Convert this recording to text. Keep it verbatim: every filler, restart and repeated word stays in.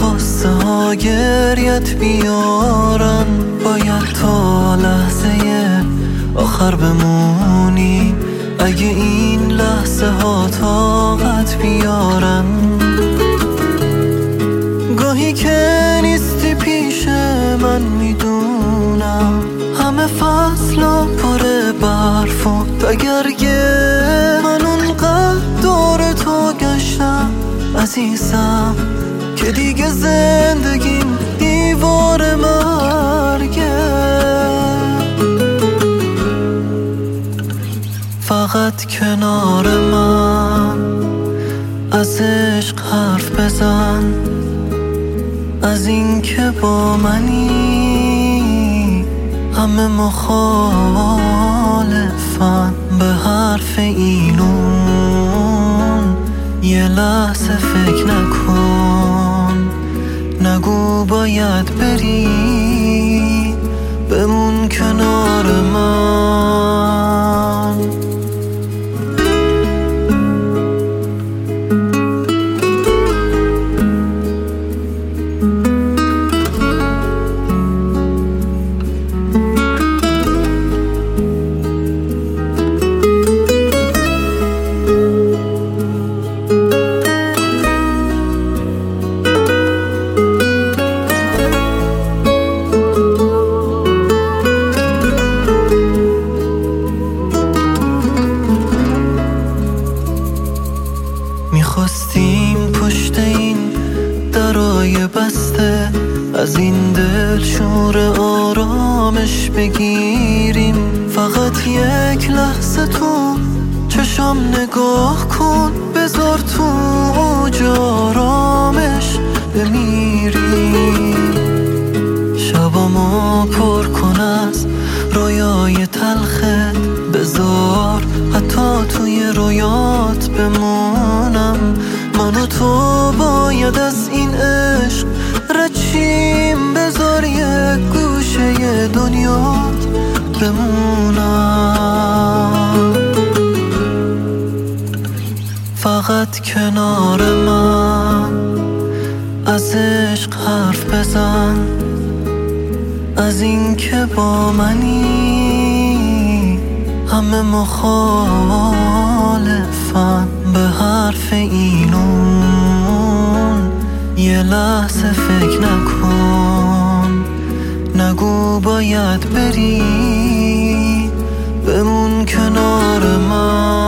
قصه ها گریت بیارن، باید تا لحظه آخر بمونی اگه این لحظه ها طاقت بیارن. گاهی که نیستی پیش من میدونم همه فصلا پر برف و تگرگه، من اونقدر دور تو گشتم عزیزم که دیگه زندگیم دیوار مرگه. فقط کنار من از عشق حرف بزن، از این که با منی همه مخالفن به حرف اینون. یه لحظه فکر نکن، نگو باید بری، بمون کنار من. میخواستیم پشت این درای بسته از این دل شور آرامش بگیریم. فقط یک لحظه تو چشم نگاه کن، بذار تو اوج آرامش بمیریم. شبامو پر کن از رویای تلخت، بذار حتی توی رویات بمونم. من و تو باید از این عشق رچیم، بذار یک گوشه دنیات بمونم. فقط کنار من از عشق حرف بزن، از این که با منی همه مخالفن به حرف اینون. یه لحظه فکر نکن، نگو باید بری، بمون کنار من.